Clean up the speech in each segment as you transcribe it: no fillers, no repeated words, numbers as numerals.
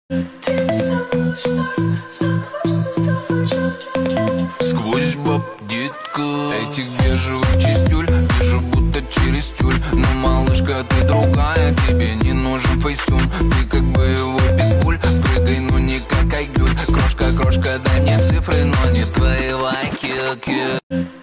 Сквозь баб, детка, этих бежевых чистюль вижу будто через тюль. Но, малышка, ты другая, тебе не нужен фейстюн. Ты как бы его питбуль, прыгай, ну не как айгюль. Крошка, крошка, дай мне цифры, но не твои лайки.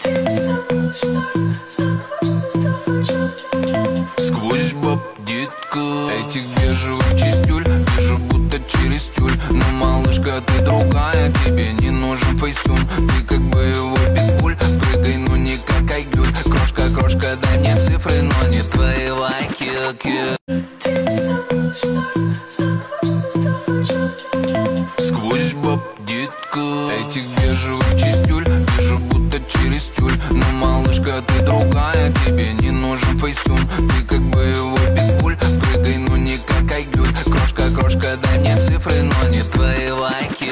Сквозь баб, детка, этих бежевых чистюль вижу будто через тюль. Но, малышка, ты другая, тебе не нужен фейстюн. Ты как бы его питбуль, прыгай, ну не как айгюль. Крошка, крошка, дай мне цифры, но не твои лайки. Сквозь баб, детка, этих бежевых чистюль вижу будто через тюль. Но, малышка, ты другая, тебе не нужен фейстюн. Ты как бы его питбуль, прыгай, ну не как айгюль. Крошка, крошка, дай мне цифры, но не твои лайки.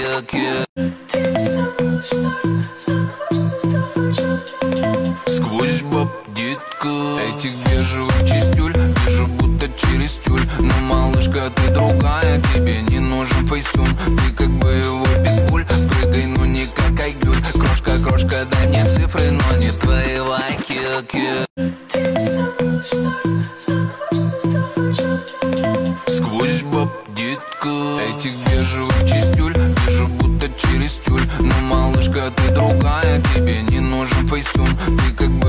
Сквозь баб, детка, этих бежевых чистюль вижу будто через тюль. Но, малышка, ты другая, тебе не нужен фейстюн. Ты как бы его питбуль, прыгай, ну не как айгюль. Крошка, крошка, дай мне цифры, но не твои лайки. Сквозь баб, детка, этих бежевых чистюль вижу будто через тюль. Но, малышка, ты другая, тебе не нужен фейстюн. Ты как бы